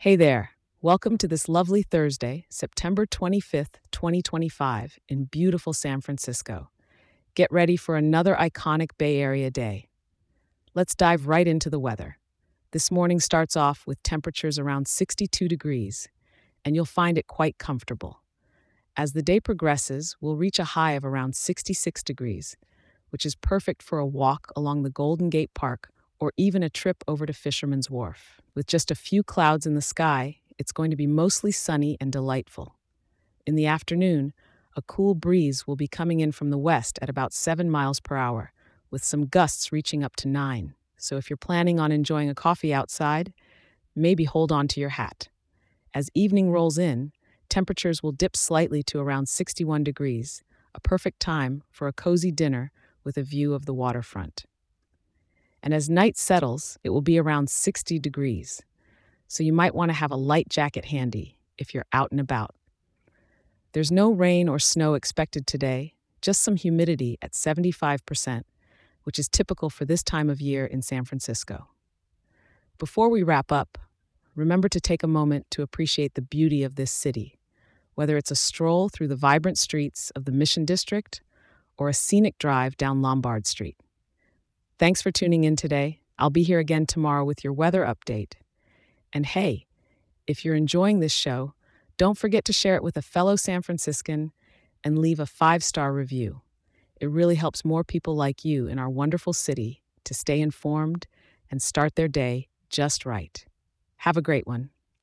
Hey there. Welcome to this lovely Thursday, September 25th, 2025, in beautiful San Francisco. Get ready for another iconic Bay Area day. Let's dive right into the weather. This morning starts off with temperatures around 62 degrees, and you'll find it quite comfortable. As the day progresses, we'll reach a high of around 66 degrees, which is perfect for a walk along the Golden Gate Park or even a trip over to Fisherman's Wharf. With just a few clouds in the sky, it's going to be mostly sunny and delightful. In the afternoon, a cool breeze will be coming in from the west at about 7 miles per hour, with some gusts reaching up to 9. So if you're planning on enjoying a coffee outside, maybe hold on to your hat. As evening rolls in, temperatures will dip slightly to around 61 degrees, a perfect time for a cozy dinner with a view of the waterfront. And as night settles, it will be around 60 degrees, so you might want to have a light jacket handy if you're out and about. There's no rain or snow expected today, just some humidity at 75%, which is typical for this time of year in San Francisco. Before we wrap up, remember to take a moment to appreciate the beauty of this city, whether it's a stroll through the vibrant streets of the Mission District or a scenic drive down Lombard Street. Thanks for tuning in today. I'll be here again tomorrow with your weather update. And hey, if you're enjoying this show, don't forget to share it with a fellow San Franciscan and leave a 5-star review. It really helps more people like you in our wonderful city to stay informed and start their day just right. Have a great one.